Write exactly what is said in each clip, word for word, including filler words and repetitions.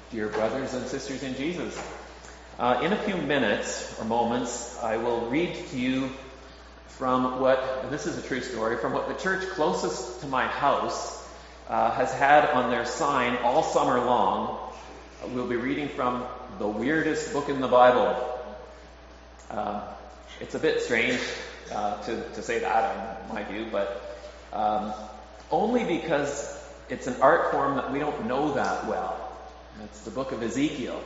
dear brothers and sisters in Jesus. Uh, in a few minutes or moments, I will read to you from what, and this is a true story, from what the church closest to my house uh, has had on their sign all summer long. We'll be reading from the weirdest book in the Bible. Uh, it's a bit strange uh, to, to say that, in my view, but um, only because it's an art form that we don't know that well. It's the book of Ezekiel.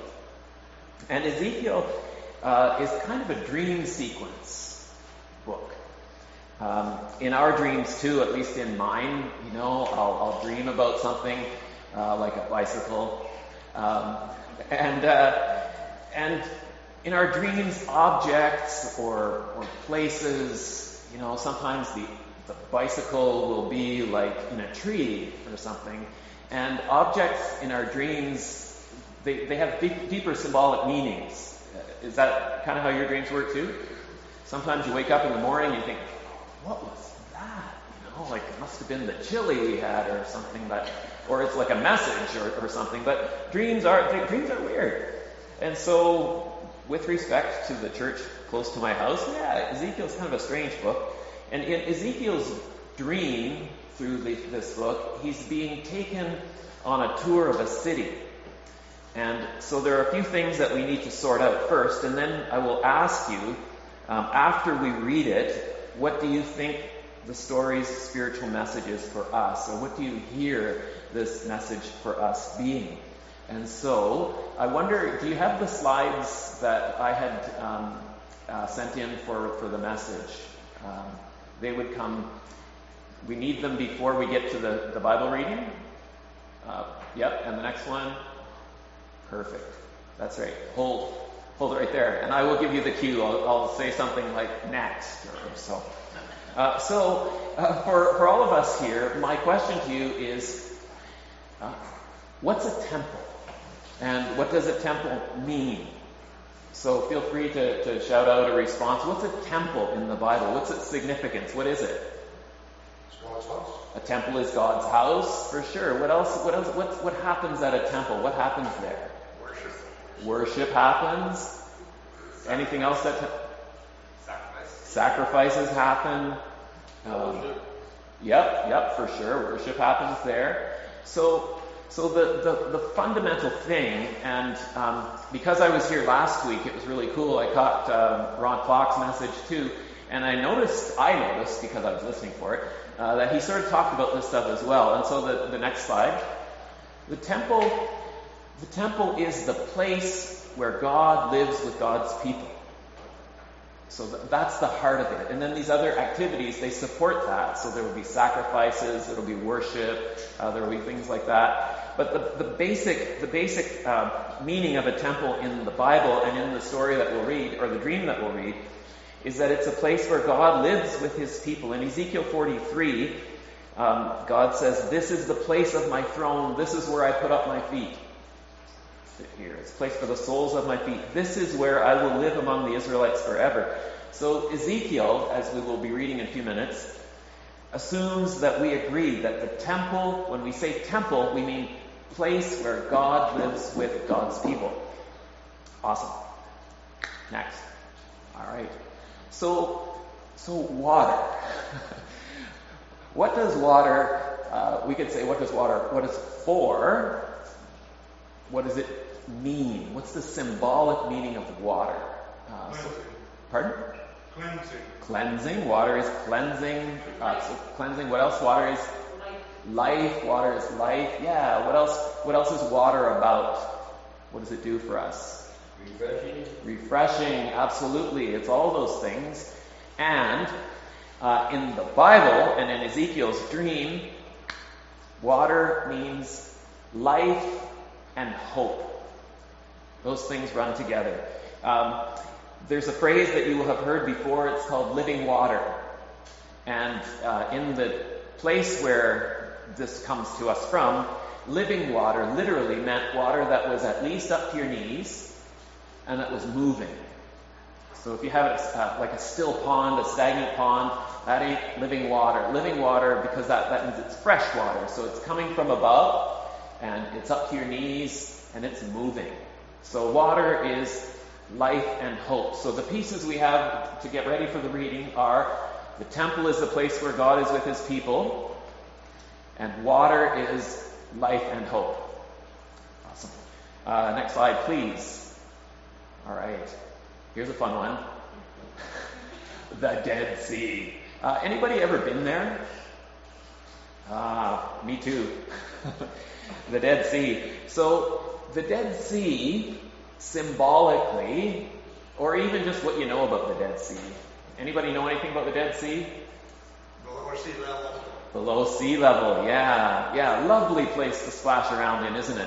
And Ezekiel uh, is kind of a dream sequence book. Um, in our dreams too, at least in mine, you know, I'll, I'll dream about something uh, like a bicycle. Um, and uh, and in our dreams, objects or, or places, you know, sometimes the, the bicycle will be like in a tree or something. And objects in our dreams, they, they have deep, deeper symbolic meanings. Is that kind of how your dreams work too? Sometimes you wake up in the morning and you think, what was that? You know, like it must have been the chili we had or something, but, or it's like a message or, or something. But dreams are they, dreams are weird. And so, with respect to the church close to my house, yeah, Ezekiel's kind of a strange book. And in Ezekiel's dream through the, this book, he's being taken on a tour of a city. And so there are a few things that we need to sort out first, and then I will ask you, um, after we read it, what do you think the story's spiritual message is for us? Or what do you hear this message for us being? And so, I wonder, do you have the slides that I had um, uh, sent in for, for the message? Um, they would come, we need them before we get to the, the Bible reading? Uh, yep, and the next one? Perfect. That's right. Hold, hold it right there. And I will give you the cue. I'll, I'll say something like next or so. Uh, so, uh, for, for all of us here, my question to you is, uh, what's a temple? And what does a temple mean? So feel free to, to shout out a response. What's a temple in the Bible? What's its significance? What is it? It's God's house. A temple is God's house, for sure. What else? What else? What, what happens at a temple? What happens there? Worship. Worship happens. Anything else that... Te- Sacrifice. Sacrifices happen. Um, Worship. Yep, yep, for sure. Worship happens there. So... So the, the, the fundamental thing, and um, because I was here last week, it was really cool. I caught uh, Ron Fox's message too, and I noticed, I noticed, because I was listening for it, uh, that he sort of talked about this stuff as well. And so the, the next slide, the temple, the temple is the place where God lives with God's people. So th- that's the heart of it. And then these other activities, they support that. So there will be sacrifices, there will be worship, uh, there will be things like that. But the, the basic, the basic uh, meaning of a temple in the Bible and in the story that we'll read, or the dream that we'll read, is that it's a place where God lives with His people. In Ezekiel forty-three, um, God says, "This is the place of my throne. This is where I put up my feet." Here, it's a place for the soles of my feet. This is where I will live among the Israelites forever. So Ezekiel, as we will be reading in a few minutes, assumes that we agree that the temple, when we say temple, we mean place where God lives with God's people. Awesome. Next. All right. So, so water. What does water, uh, we could say, what does water, what is for? What does it mean? What's the symbolic meaning of water? Uh, so, pardon? Cleansing. Cleansing. Water is cleansing. Uh, so cleansing. What else? Water is life. Water is life. Yeah. What else? What else is water about? What does it do for us? Refreshing. Refreshing. Absolutely. It's all those things. And uh, in the Bible and in Ezekiel's dream, water means life and hope. Those things run together. Um, there's a phrase that you will have heard before. It's called living water. And uh, in the place where this comes to us from, living water literally meant water that was at least up to your knees and that was moving. So if you have it uh, like a still pond, a stagnant pond, that ain't living water. Living water, because that, that means it's fresh water. So it's coming from above. and it's up to your knees, and it's moving. So water is life and hope. So the pieces we have to get ready for the reading are: the temple is the place where God is with his people, and water is life and hope. Awesome. Uh, next slide, please. All right. Here's a fun one. The Dead Sea. Uh, anybody ever been there? Ah, me too. The Dead Sea. So the Dead Sea, symbolically, or even just what you know about the Dead Sea. Anybody know anything about the Dead Sea? Below sea level. Below sea level, yeah. Yeah, lovely place to splash around in, isn't it?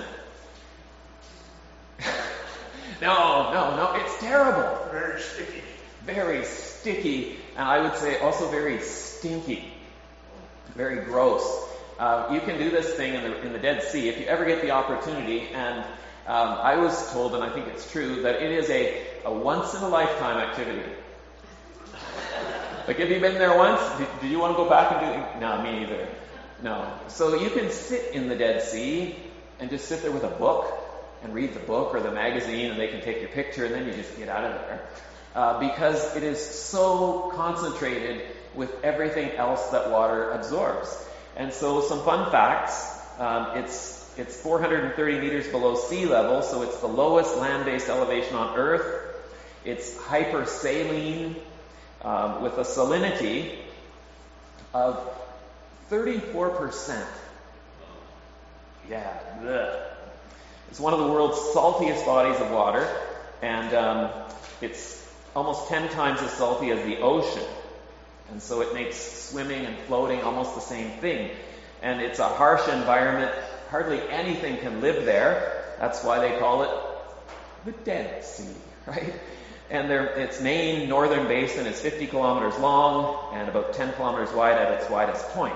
no, no, no, it's terrible. Very sticky. Very sticky, and I would say also very stinky. Very gross. Uh, you can do this thing in the, in the Dead Sea if you ever get the opportunity, and um, I was told, and I think it's true, that it is a, a once-in-a-lifetime activity. Like, have you been there once? Do, do you want to go back and do it? No, me neither. No. So you can sit in the Dead Sea and just sit there with a book and read the book or the magazine, and they can take your picture, and then you just get out of there. Uh, because it is so concentrated with everything else that water absorbs. And so some fun facts. Um, it's it's four hundred thirty meters below sea level, so it's the lowest land-based elevation on Earth. It's hypersaline, um, with a salinity of thirty-four percent. Yeah, bleh. It's one of the world's saltiest bodies of water, and um, it's almost ten times as salty as the ocean. And so it makes swimming and floating almost the same thing. And it's a harsh environment. Hardly anything can live there. That's why they call it the Dead Sea, right? And there, its main northern basin is fifty kilometers long and about ten kilometers wide at its widest point.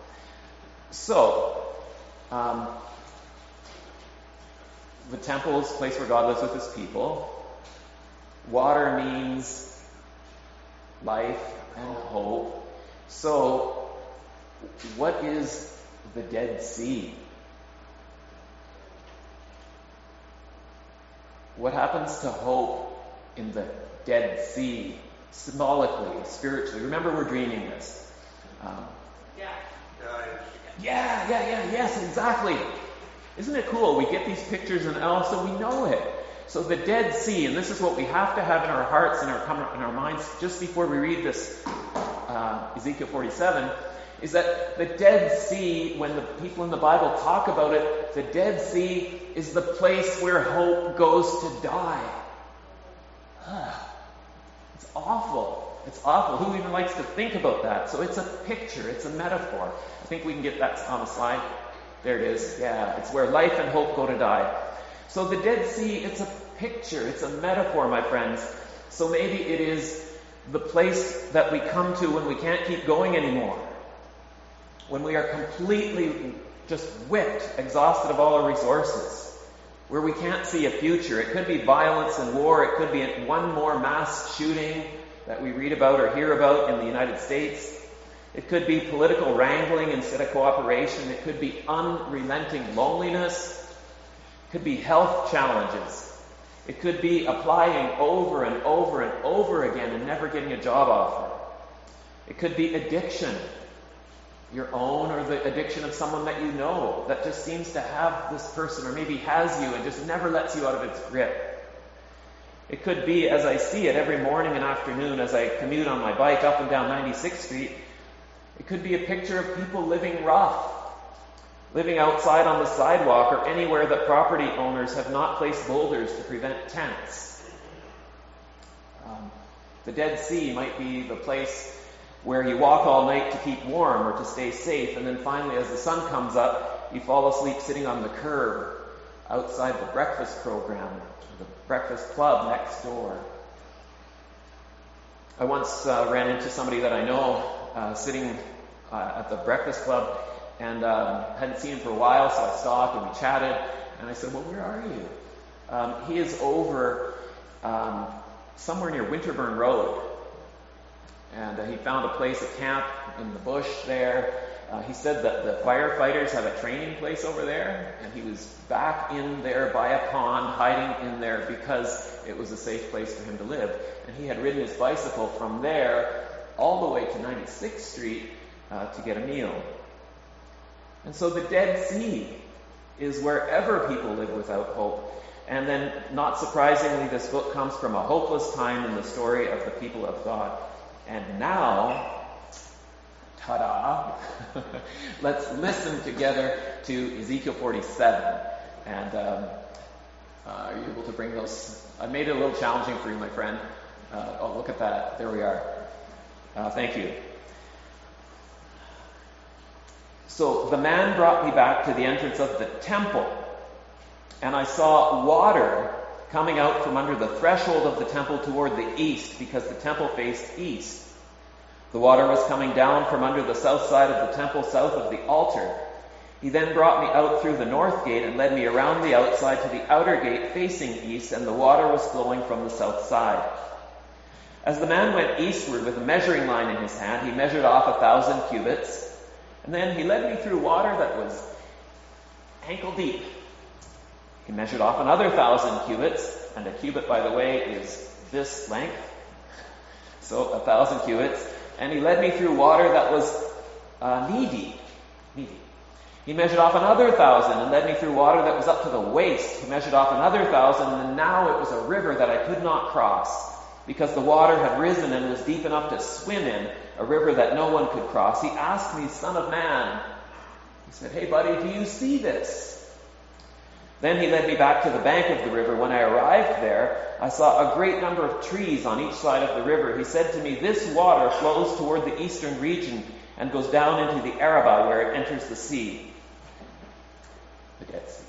So, um, the temple is a place where God lives with his people. Water means life and hope. So, what is the Dead Sea? What happens to hope in the Dead Sea, symbolically, spiritually? Remember, we're dreaming this. Um, Yeah. yeah, yeah, yeah, yes, exactly. Isn't it cool? We get these pictures and also we know it. So the Dead Sea, and this is what we have to have in our hearts and our, in our minds just before we read this uh, Ezekiel forty-seven, is that the Dead Sea, when the people in the Bible talk about it, the Dead Sea is the place where hope goes to die. It's awful. It's awful. Who even likes to think about that? So it's a picture. It's a metaphor. I think we can get that on the slide. There it is. Yeah, it's where life and hope go to die. So the Dead Sea, it's a picture. It's a metaphor, my friends. So maybe it is the place that we come to when we can't keep going anymore. When we are completely just whipped, exhausted of all our resources. Where we can't see a future. It could be violence and war. It could be one more mass shooting that we read about or hear about in the United States. It could be political wrangling instead of cooperation. It could be unrelenting loneliness. It could be health challenges. It could be applying over and over and over again and never getting a job offer. It could be addiction. Your own or the addiction of someone that you know that just seems to have this person or maybe has you and just never lets you out of its grip. It could be, as I see it every morning and afternoon as I commute on my bike up and down ninety-sixth Street, it could be a picture of people living rough, living outside on the sidewalk or anywhere that property owners have not placed boulders to prevent tents. Um, the Dead Sea might be the place where you walk all night to keep warm or to stay safe, and then finally as the sun comes up, you fall asleep sitting on the curb outside the breakfast program, or the breakfast club next door. I once uh, ran into somebody that I know uh, sitting uh, at the breakfast club, and um, hadn't seen him for a while, so I stopped and we chatted, and I said, well, where are you? Um, he is over um, somewhere near Winterburn Road. And uh, he found a place, a camp in the bush there, Uh, he said that the firefighters have a training place over there, and he was back in there by a pond, hiding in there because it was a safe place for him to live. And he had ridden his bicycle from there all the way to ninety-sixth Street uh, to get a meal. And so the Dead Sea is wherever people live without hope. And then, not surprisingly, this book comes from a hopeless time in the story of the people of God. And now, ta-da, let's listen together to Ezekiel forty-seven. And um, uh, are you able to bring those? I made it a little challenging for you, my friend. Uh, oh, look at that. There we are. Uh, thank you. So the man brought me back to the entrance of the temple, and I saw water coming out from under the threshold of the temple toward the east, because the temple faced east. The water was coming down from under the south side of the temple, south of the altar. He then brought me out through the north gate and led me around the outside to the outer gate facing east, and the water was flowing from the south side. As the man went eastward with a measuring line in his hand, he measured off a thousand cubits, and then he led me through water that was ankle deep. He measured off another thousand cubits, and a cubit, by the way, is this length. So a thousand cubits. And he led me through water that was uh, knee deep. Knee deep. He measured off another thousand and led me through water that was up to the waist. He measured off another thousand, and now it was a river that I could not cross, because the water had risen and was deep enough to swim in, a river that no one could cross. He asked me, "Son of man," he said, "Hey buddy, do you see this?" Then he led me back to the bank of the river. When I arrived there, I saw a great number of trees on each side of the river. He said to me, "This water flows toward the eastern region and goes down into the Arabah, where it enters the sea." The Dead Sea.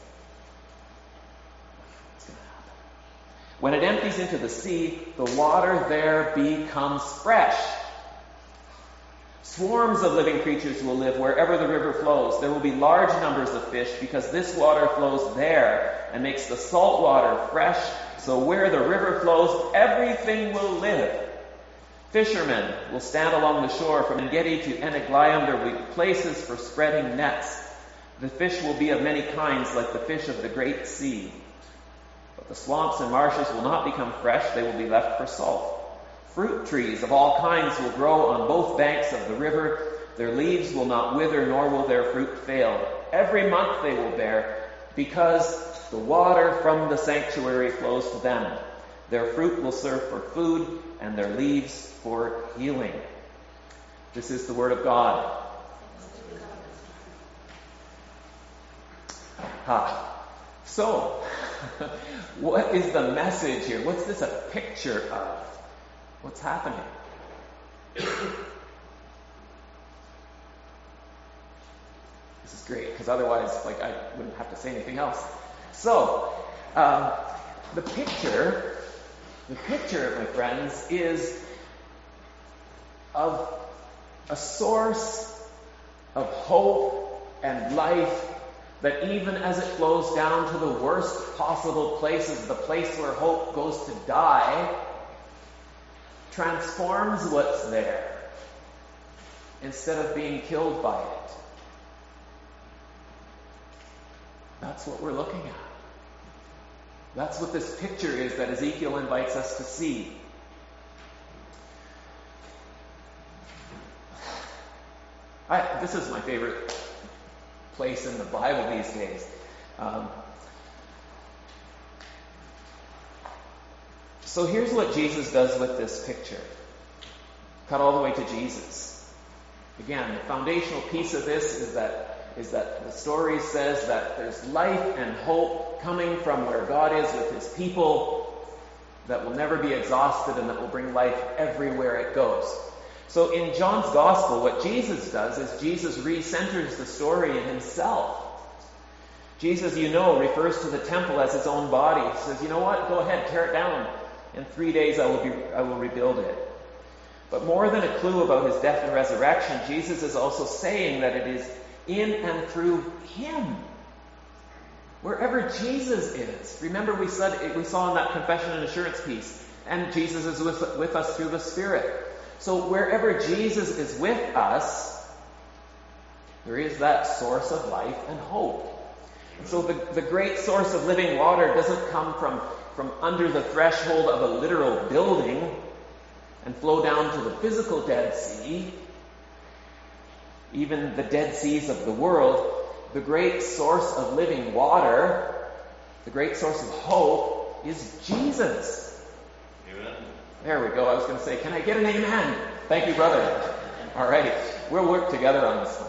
What's going to happen? When it empties into the sea, the water there becomes fresh. Swarms of living creatures will live wherever the river flows. There will be large numbers of fish, because this water flows there and makes the salt water fresh. So where the river flows, everything will live. Fishermen will stand along the shore from En-Gedi to En-Eglaim. There will be places for spreading nets. The fish will be of many kinds, like the fish of the great sea. But the swamps and marshes will not become fresh. They will be left for salt. Fruit trees of all kinds will grow on both banks of the river. Their leaves will not wither, nor will their fruit fail. Every month they will bear, because the water from the sanctuary flows to them. Their fruit will serve for food, and their leaves for healing. This is the word of God. Ha. So, what is the message here? What's this a picture of? What's happening? This is great, because otherwise, like, I wouldn't have to say anything else. So, um, the picture, the picture, my friends, is of a source of hope and life that, even as it flows down to the worst possible places, the place where hope goes to die, transforms what's there instead of being killed by it. That's what we're looking at. That's what this picture is that Ezekiel invites us to see. I, this is my favorite place in the Bible these days. Um, So here's what Jesus does with this picture. Cut all the way to Jesus. Again, the foundational piece of this is that, is that the story says that there's life and hope coming from where God is with his people, that will never be exhausted and that will bring life everywhere it goes. So in John's Gospel, what Jesus does is Jesus recenters the story in himself. Jesus, you know, refers to the temple as his own body. He says, you know what? Go ahead, tear it down. In three days I will be, I will rebuild it. But more than a clue about his death and resurrection, Jesus is also saying that it is in and through him. Wherever Jesus is. Remember we said we saw in that confession and assurance piece. And Jesus is with, with us through the Spirit. So wherever Jesus is with us, There is that source of life and hope. And so the, the great source of living water doesn't come from, from under the threshold of a literal building and flow down to the physical Dead Sea, even the Dead Seas of the world. The great source of living water, the great source of hope, is Jesus. Amen. There we go. I was going to say, can I get an amen? Thank you, brother. All right. We'll work together on this one.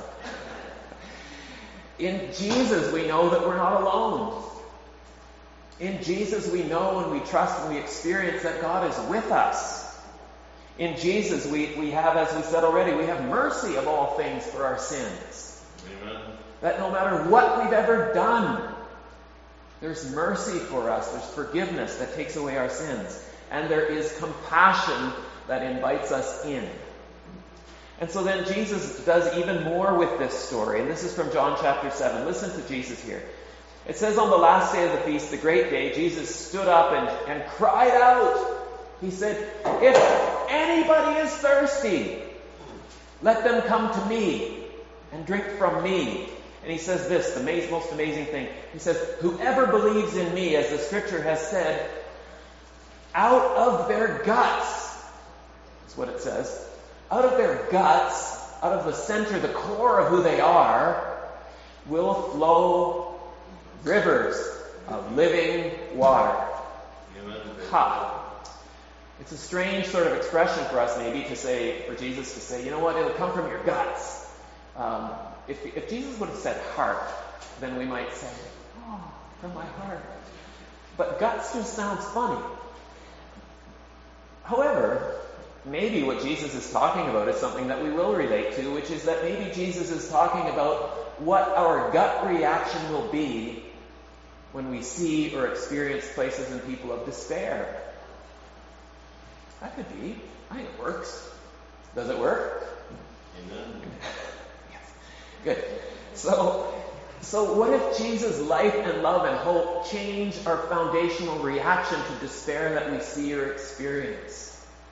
In Jesus, we know that we're not alone. In Jesus, we know and we trust and we experience that God is with us. In Jesus, we, we have, as we said already, we have mercy of all things for our sins. Amen. That no matter what we've ever done, there's mercy for us. There's forgiveness that takes away our sins. And there is compassion that invites us in. And so then Jesus does even more with this story. And this is from John chapter seven. Listen to Jesus here. It says, on the last day of the feast, the great day, Jesus stood up and, and cried out. He said, if anybody is thirsty, let them come to me and drink from me. And he says this, the most amazing thing. He says, whoever believes in me, as the scripture has said, out of their guts, that's what it says, out of their guts, out of the center, the core of who they are, will flow rivers of living water. Amen. Ha! It's a strange sort of expression for us maybe to say, for Jesus to say, you know what, it'll come from your guts. Um, if, if Jesus would have said heart, then we might say, oh, from my heart. But guts just sounds funny. However, maybe what Jesus is talking about is something that we will relate to, which is that maybe Jesus is talking about what our gut reaction will be when we see or experience places and people of despair. That could be. I think it works. Does it work? Amen. Yes. Good. So, so what if Jesus' life and love and hope change our foundational reaction to despair that we see or experience?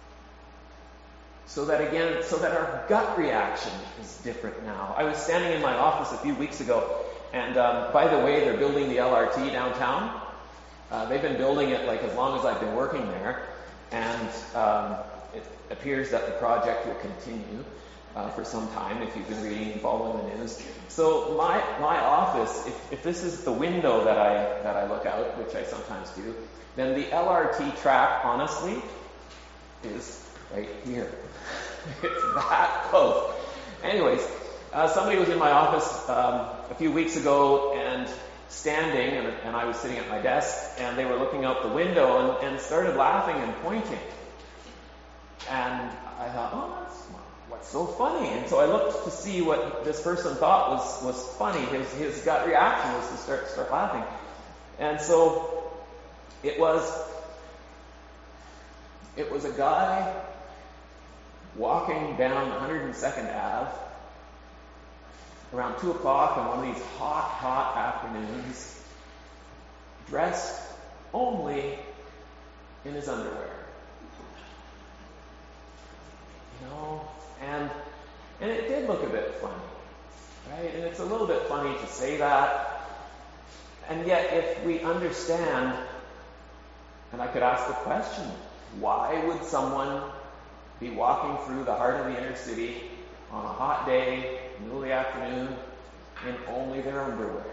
So that again, so that our gut reaction is different now. I was standing in my office a few weeks ago, and um, by the way, they're building the L R T downtown. Uh, they've been building it like as long as I've been working there, and um, it appears that the project will continue uh, for some time. If you've been reading and following the news, so my my office, if, if this is the window that I that I look out, which I sometimes do, then the L R T track, honestly, is right here. It's that close. Anyways, uh, somebody was in my office um, a few weeks ago and standing, and, and I was sitting at my desk, and they were looking out the window and, and started laughing and pointing. And I thought, oh, that's what's so funny? And so I looked to see what this person thought was, was funny. His his gut reaction was to start start laughing. And so it was it was a guy walking down one hundred second Avenue around two o'clock on one of these hot, hot afternoons, dressed only in his underwear. You know, and and it did look a bit funny, right? And it's a little bit funny to say that. And yet, if we understand, and I could ask the question, why would someone be walking through the heart of the inner city on a hot day, middle of the afternoon, in only their underwear?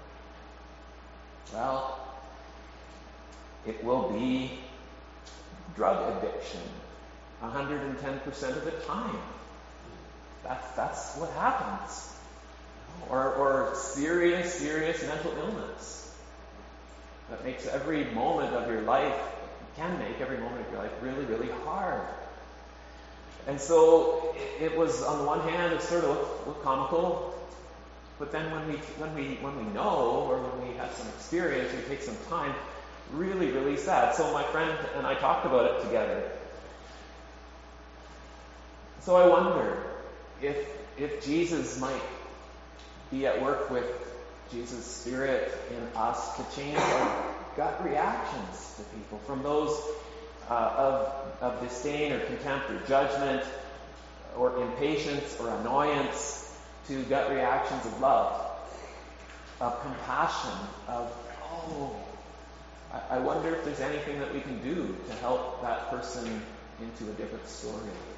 Well, it will be drug addiction one hundred ten percent of the time. That's, that's what happens. Or, or serious, serious mental illness that makes every moment of your life, can make every moment of your life really, really hard. And so it was, on the one hand, it sort of looked, looked comical, but then when we when we when we know, or when we have some experience, we take some time, really, really sad. So my friend and I talked about it together. So I wonder if if Jesus might be at work with Jesus' Spirit in us to change our gut reactions to people, from those uh, of of disdain or contempt or judgment or impatience or annoyance to gut reactions of love, of compassion, of, oh, I, I wonder if there's anything that we can do to help that person into a different story.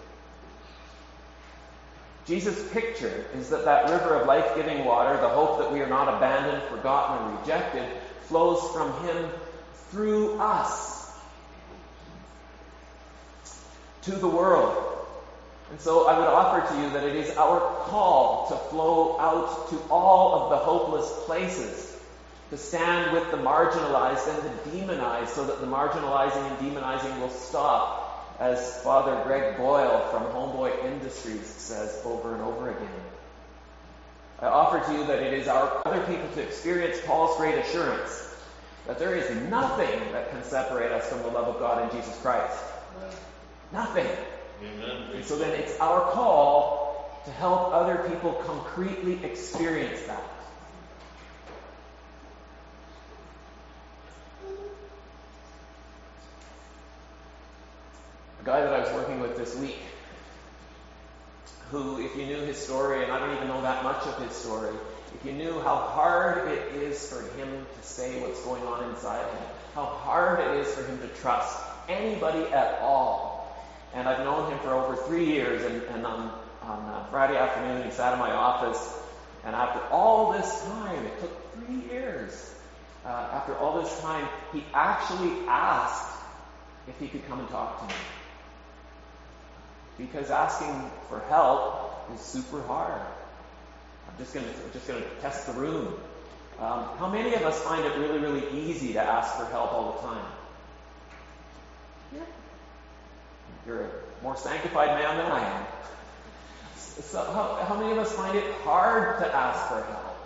Jesus' picture is that that river of life-giving water, the hope that we are not abandoned, forgotten, or rejected, flows from Him through us to the world. And so I would offer to you that it is our call to flow out to all of the hopeless places, to stand with the marginalized and the demonized so that the marginalizing and demonizing will stop, as Father Greg Boyle from Homeboy Industries says over and over again. I offer to you that it is our other people to experience Paul's great assurance that there is nothing that can separate us from the love of God in Jesus Christ. Nothing. Amen. And so then it's our call to help other people concretely experience that. A guy that I was working with this week, who, if you knew his story, and I don't even know that much of his story, if you knew how hard it is for him to say what's going on inside him, how hard it is for him to trust anybody at all. And I've known him for over three years, and, and on, on uh, Friday afternoon he sat in my office, and after all this time, it took three years, uh, after all this time, he actually asked if he could come and talk to me. Because asking for help is super hard. I'm just going to just going to test the room. Um, how many of us find it really, really easy to ask for help all the time? Yeah. You're a more sanctified man than I am. So how, how many of us find it hard to ask for help?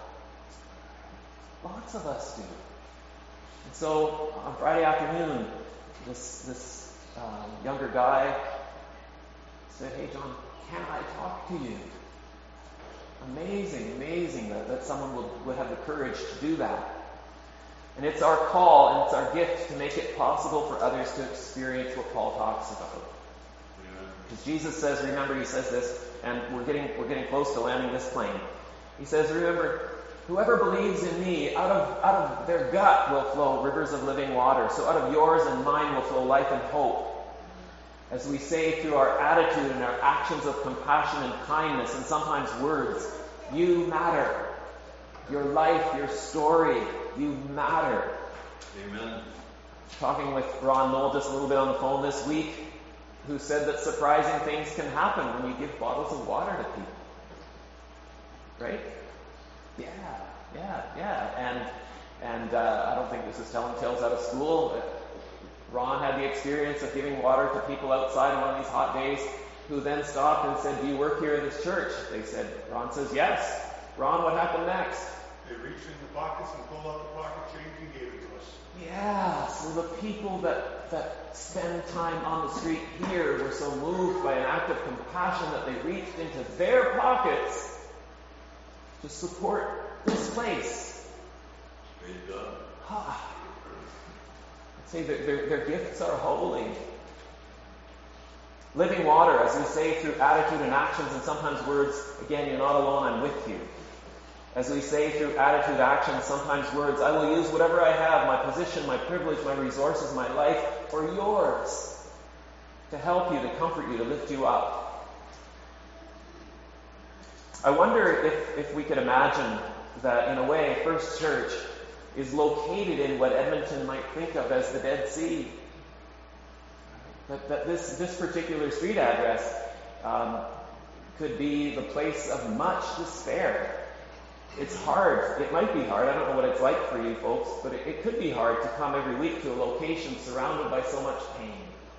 Lots of us do. And so on Friday afternoon, this this um, younger guy said, "Hey John, can I talk to you?" Amazing, amazing that, that someone would, would have the courage to do that. And it's our call and it's our gift to make it possible for others to experience what Paul talks about. Because Jesus says, remember, he says this, and we're getting we're getting close to landing this plane. He says, remember, whoever believes in me, out of out of their gut will flow rivers of living water. So out of yours and mine will flow life and hope. As we say through our attitude and our actions of compassion and kindness, and sometimes words, you matter. Your life, your story, you matter. Amen. Talking with Ron Knoll just a little bit on the phone this week, who said that surprising things can happen when you give bottles of water to people. Right? Yeah, yeah, yeah. And and uh, I don't think this is telling tales out of school. Ron had the experience of giving water to people outside on one of these hot days, who then stopped and said, "Do you work here in this church?" They said, Ron says, "Yes." Ron, what happened next? They reached in the pockets and pulled out the pocket change and gave it to us. Yeah, so the people that, that spend time on the street here were so moved by an act of compassion that they reached into their pockets to support this place. Praise God. Ah. I'd say that their, their gifts are holy. Living water, as we say through attitude and actions and sometimes words, again, you're not alone, I'm with you. As we say through attitude, actions, sometimes words, I will use whatever I have, my position, my privilege, my resources, my life, for yours, to help you, to comfort you, to lift you up. I wonder if, if we could imagine that, in a way, First Church is located in what Edmonton might think of as the Dead Sea. That, that this, this particular street address um, could be the place of much despair. It's hard. It might be hard. I don't know what it's like for you folks, but it, it could be hard to come every week to a location surrounded by so much pain.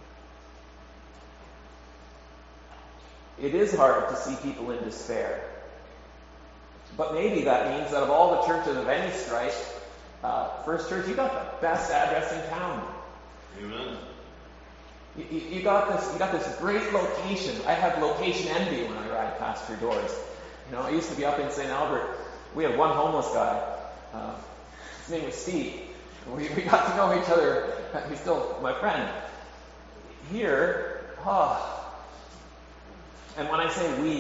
It is hard to see people in despair. But maybe that means that of all the churches of any stripe, uh, First Church, you got the best address in town. Amen. You, you, you got this. You got this great location. I have location envy when I ride past your doors. You know, I used to be up in Saint Albert. We had one homeless guy. Uh, his name was Steve. We, we got to know each other. He's still my friend. Here, oh. And when I say we,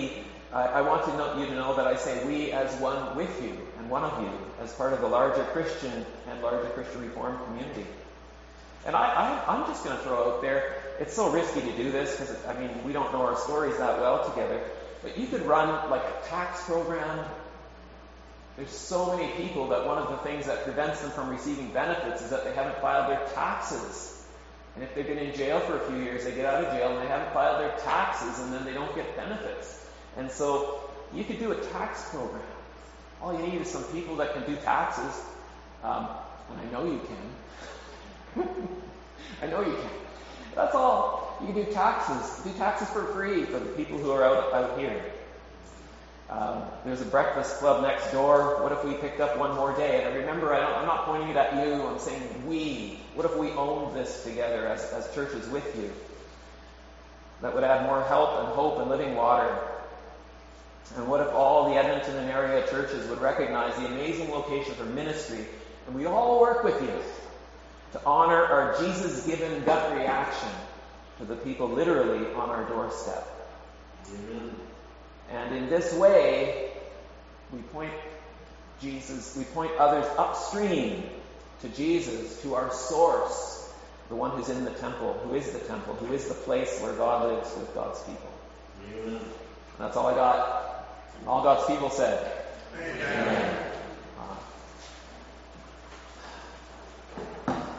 I, I want to know, you to know that I say we as one with you and one of you as part of the larger Christian and larger Christian Reformed community. And I, I, I'm just going to throw out there, it's so risky to do this because, I mean, we don't know our stories that well together, but you could run like a tax program. There's so many people that one of the things that prevents them from receiving benefits is that they haven't filed their taxes. And if they've been in jail for a few years, they get out of jail and they haven't filed their taxes, and then they don't get benefits. And so you could do a tax program. All you need is some people that can do taxes. Um, and I know you can. I know you can. That's all. You can do taxes. Do taxes for free for the people who are out, out here. Um, there's a breakfast club next door. What if we picked up one more day? And remember, I don't, I'm not pointing it at you. I'm saying we. What if we owned this together as, as churches with you? That would add more help and hope and living water. And what if all the Edmonton and area churches would recognize the amazing location for ministry, and we all work with you to honor our Jesus-given gut reaction to the people literally on our doorstep. Amen. And in this way, we point Jesus, we point others upstream to Jesus, to our source, the one who's in the temple, who is the temple, who is the place where God lives with God's people. Amen. That's all I got. All God's people said. Amen.